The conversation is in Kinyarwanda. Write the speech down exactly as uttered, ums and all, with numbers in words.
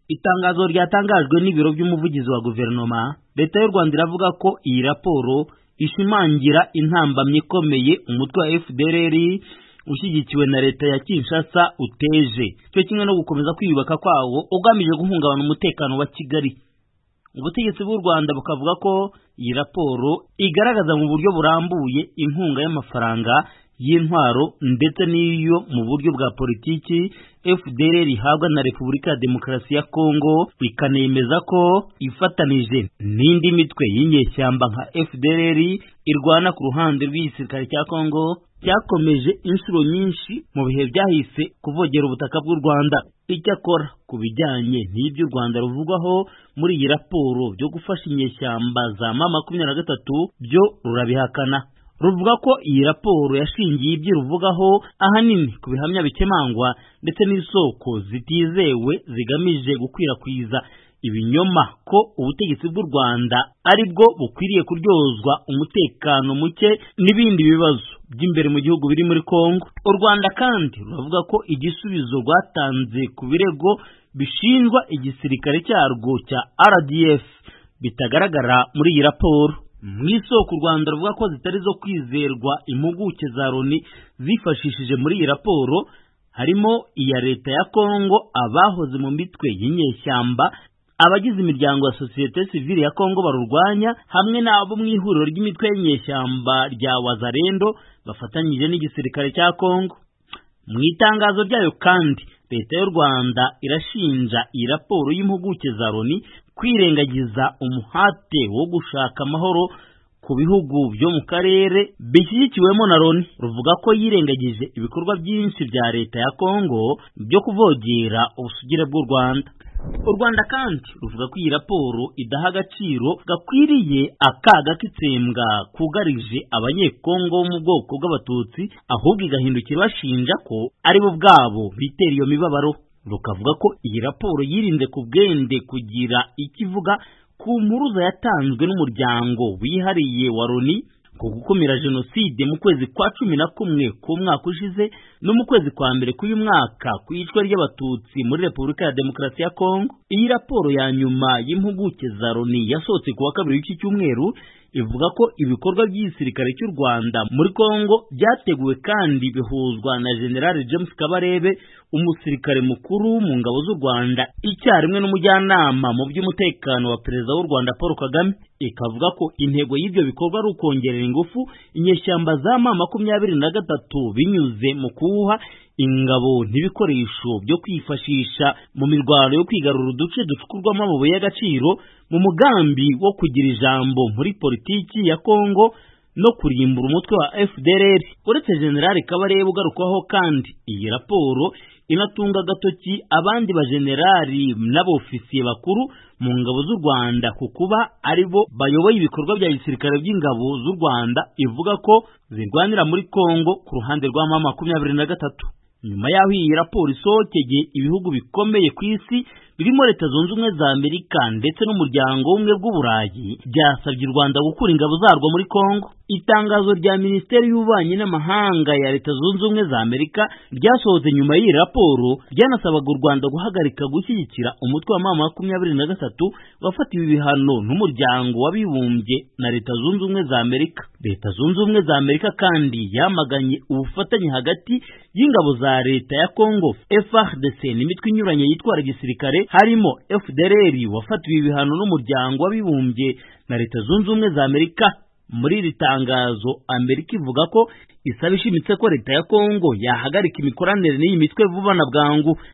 Itangazo ryatangajwe n'ibiro by'umuvugizi wa guverinoma, leta y'u Rwanda iravuga ko iyi raporo ishimangira intambamye ikomeye umutwe wa F D L R ushyigikiwe na leta ya Kinshasa uteje, cyo kimwe no gukomeza kwiyubaka kwawo ugamije guhungabana umutekano wa Kigali. Ubutegetsi bw'u Rwanda bukavuga ko iyi raporo igaragaza mu buryo burambuye inkunga y'amafaranga y'intwaro ndetse n'iyo mu buryo bwa politiki F D L R ihabwa na Repubulika ya Demokarasi ya Kongo, ikanemeza ko ifatanije n'indi mitwe y'inyeshyamba nka F D L R irwana ku ruhande rw'igisirikare cya Kongo cyakomeje inshuro nyinshi mu bihe byahise kuvogera ubutaka bw'u Rwanda. Icyakora ku bijyanye n'ibyo u Rwanda ruvugwaho muri iyi raporo byo gufasha inyeshyamba za M makumyabiri na gatatu byo rurabihakana, ruvuga ko iyi raporo yashingiye ibyo ruvugaho ahanini ku bihamya bikemangwa ndetse n'isoko zitizewe zigamije gukwirakwiza ibinyoma ko ubutegetsi bw'u Rwanda aribwo bukwiriye kuryozwa umutekano muke n'ibindi bibazo by'imbere mu gihugu biri muri Kongo. U Rwanda kandi ruravuga ko igisubizo rwatanze ku birego bishinjwa igisirikare cyarwo cya R D F bitagaragara muri iyi raporo. Mu isoko u Rwanda ruvuga ko zitari zo kwizerwa impuguke za Loni zifashishije muri iyi raporo harimo iya leta ya Kongo, abahoze mu mitwe y'inyeshyamba, abagize imiryango ya societe civile ya Kongo barurwanya, hamwe n'abo mu ihuriro ry'imitwe y'inyeshyamba rya Wazalendo bafatanyije n'igisirikare cya Kongo. Mu itangazo ryayo kandi leta y'u Rwanda irashinja iyi raporo y'impuguke za Loni kwirengagiza umuhate wo gushaka amahoro ku bihugu byo mu karere bishyigikiwemo na Loni. Ruvuga ko yirengagije ibikorwa byinshi bya leta ya Kongo byo kuvogera ubusugire bw'u Rwanda. U Rwanda kandi ruvuga ko iyi raporo idaha agaciro gakwiriye akaga k'itsembwa kugarije abanyekongo bo mu bwoko bw'abatutsi, ahubwo igahindukira bashinja ko ari bo bwabo bitera iyo mibabaro. Rukavuga ko iyi raporo yirinze ku bwende kugira ikivuga ku mpuruza yatanzwe n'umuryango wihariye wa Loni ku gukumira jenoside mu kwezi kwa cumi na kumwe k'umwaka ushize no mu kwezi kwa mbere k'uyu mwaka ku iyicwa ry'abatutsi muri Repubulika ya Demokarasi ya Kongo. Iyi raporo ya nyuma y'impuguke za Loni yasohotse ku wa kabiri w'iki cyumweru ivuga ko ibikorwa by'igisirikare cy'u Rwanda muri Kongo byateguwe kandi bihuzwa na General James Kabarebe, umusirikare mukuru mu ngabo z'u Rwanda icyarimwe n'umujyanama mu by'umutekano wa Perezida w'u Rwanda Paul Kagame. Ikavuga ko intego y'ibyo bikorwa ari ukongerera ingufu inyeshyamba za M makumyabiri na gatatu binyuze mu kuwuha ingabo n'ibikoresho byo kwifashisha mu mirwano yo kwigarura uduce ducukurwamo amabuye y'agaciro mu mugambi wo kugira ijambo muri politiki ya Kongo no kurimbura umutwe wa F D L R. Uretse General Kabarebe ugarukwaho kandi iyi raporo inatunga gatoki abandi bajenerali n'abofisiye bakuru mu ngabo z'u Rwanda ku kuba aribo bayoboye ibikorwa bya gisirikare by'ingabo z'u Rwanda ivuga ko zirwanira muri Kongo ku ruhande rwa M makumyabiri na gatatu. Nyuma y'aho iyi raporo isohokeye, ibihugu bikomeye ku isi birimo Leta Zunze Ubumwe za Amerika ndetse n'umuryango w'ubumwe bw'Uburayi byasabye u Rwanda gukura ingabo zarwo muri Kongo. Itangazo rya Minisiteri y'Ububanyi n'Amahanga ya Leta Zunze Ubumwe za Amerika ryasohotse nyuma y'iyi raporo ryanasabaga u Rwanda guhagarika gushyigikira umutwe wa M makumyabiri na gatatu wafatiwe ibihano n'umuryango w'abibumbye na Leta Zunze Ubumwe za Amerika. Leta Zunze Ubumwe za Amerika kandi yamaganye ubufatanye hagati y'ingabo za leta ya Kongo F A R D C n'imitwe inyuranye yitwara gisirikare harimo F D L R wafatiwe ibihano n'umuryango w'abibumbye na Leta Zunze Ubumwe za Amerika. Muri iri tangazo Amerika ivuga ko isaba ishimitse ko leta ya Kongo yahagarika imikoranire n'iyi mitwe vuba na bwangu.